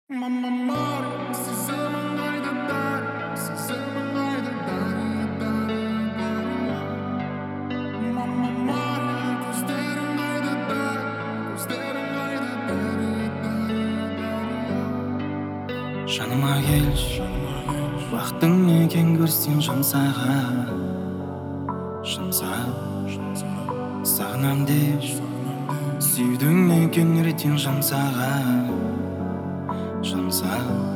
Mamma Maria, si siamo mai da dare, si siamo mai da dare. Mamma Maria, costera mai da dare, costera mai da dare. Жаныма келші, уақытың екен көрсең жұмсаға, жұмса, сағынам деші, сүйдің екен ертең жұмсаға, жұмса.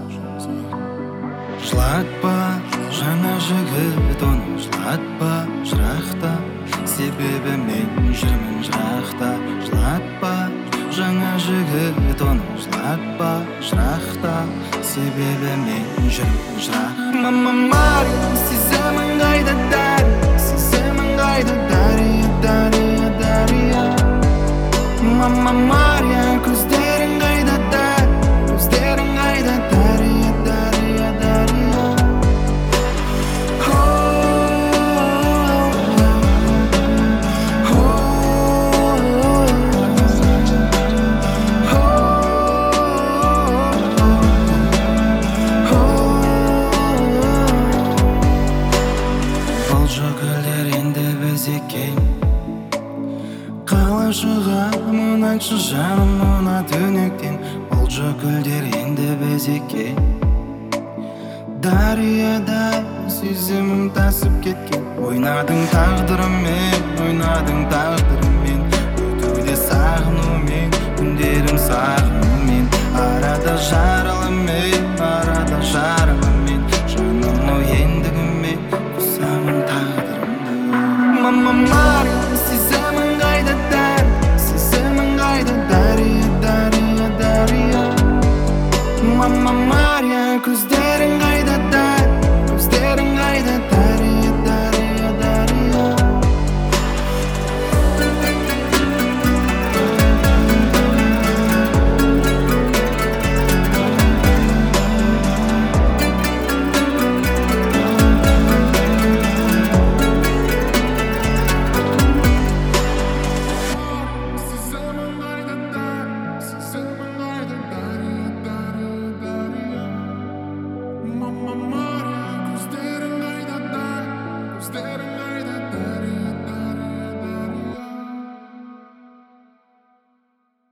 Жылатпа жаңа жігіт, оны жылатпа жырақта, себебі мен жүрмін жырақта. Жылатпа жаңа жігіт, оны жылатпа жырақта, себебі мен жүрмін жырақ. Мама Мария, сеземін қайда дәрі, сеземін қайда дария, дария, дария. Мама Мария, көздерің қайда дәрі, көздерің қайда дария, дария, дария. Бұл жөкілдер енді безекке қалай шығамын айтшы жаным мына түнектен. Бұл жөкілдер енді безекке дарияда сезімім тасып кеткен. Ойнадың тағдырыммен, ойнадың тағдырыммен, өтуде сағынумен, күндерім сағынумен. Арада жаралымен, арада жаралымен, жаным ой ендігіме қосамын тағдырымды. Мама Мария, сеземін қайда дәрі, сеземін қайда дария, дария, дария. Мама Мария, көздерің